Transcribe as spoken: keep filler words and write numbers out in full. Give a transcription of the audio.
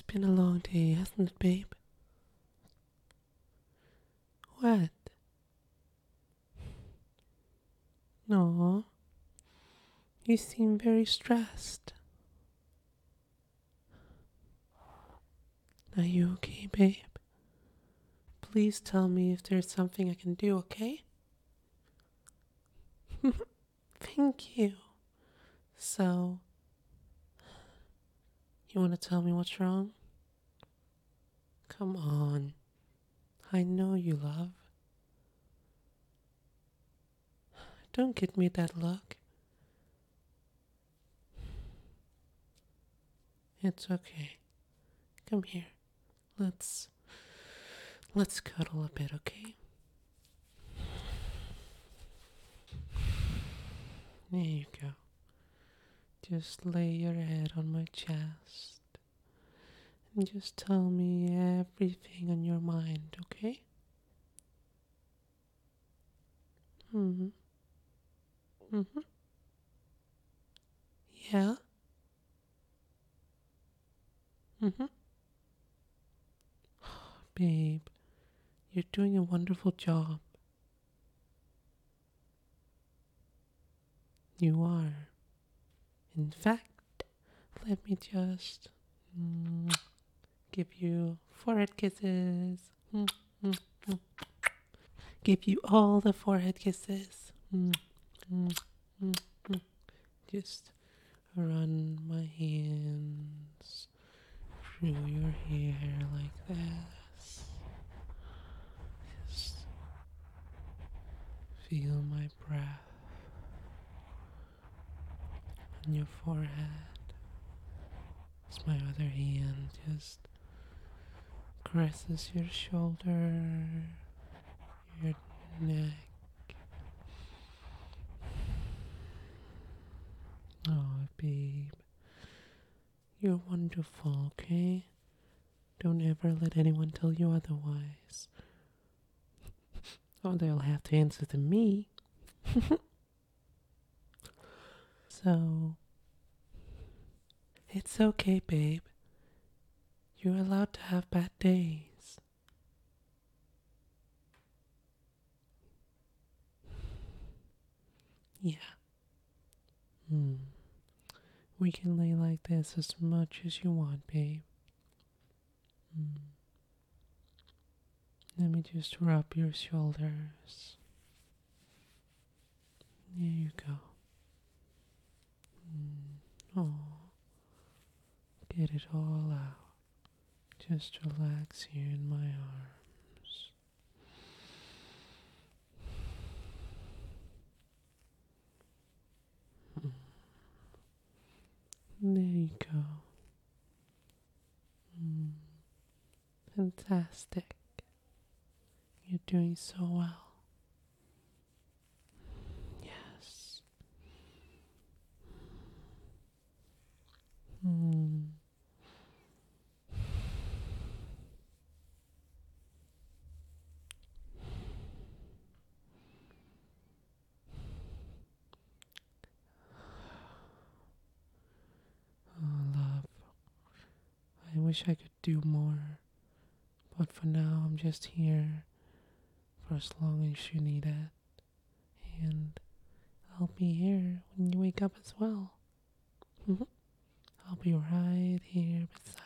been a long day, hasn't it, babe? What? No, you seem very stressed. Are you okay, babe? Please tell me if there's something I can do, okay? Thank you. So, you want to tell me what's wrong? Come on. I know you love. Don't give me that look. It's okay. Come here. Let's let's cuddle a bit, okay? There you go. Just lay your head on my chest and just tell me everything on your mind, okay? Mm-hmm. Mm-hmm. Yeah? Mm-hmm. Babe, you're doing a wonderful job. You are. In fact, let me just mm, give you forehead kisses. Mm, mm, mm. Give you all the forehead kisses. Mm, mm, mm, mm. Just run my hands through your hair like this. Just feel my breath on your forehead. As my other hand just caresses your shoulder, your neck. Oh, babe, you're wonderful, okay? Don't ever let anyone tell you otherwise. Oh, they'll have to answer to me. So, it's okay, babe. You're allowed to have bad days. Yeah. Hmm. We can lay like this as much as you want, babe. Hmm. Let me just rub your shoulders. There you go. Mm. Oh, get it all out. Just relax here in my arms. Mm. There you go. Mm. Fantastic. You're doing so well. Yes. Mm. Oh, love. I wish I could do more. But for now, I'm just here for as long as you need it. And I'll be here when you wake up as well. Mhm. I'll be right here